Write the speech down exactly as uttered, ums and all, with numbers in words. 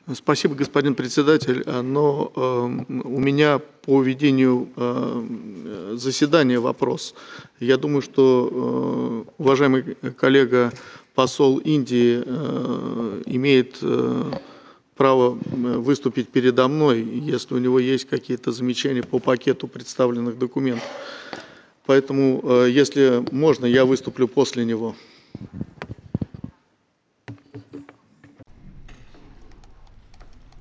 Спасибо, господин председатель. А, Но э, у меня по ведению э, заседания вопрос. Я думаю, что э, уважаемый коллега посол Индии э, имеет э, право э, выступить передо мной, если у него есть какие-то замечания по пакету представленных документов. Поэтому, э, если можно, я выступлю после него.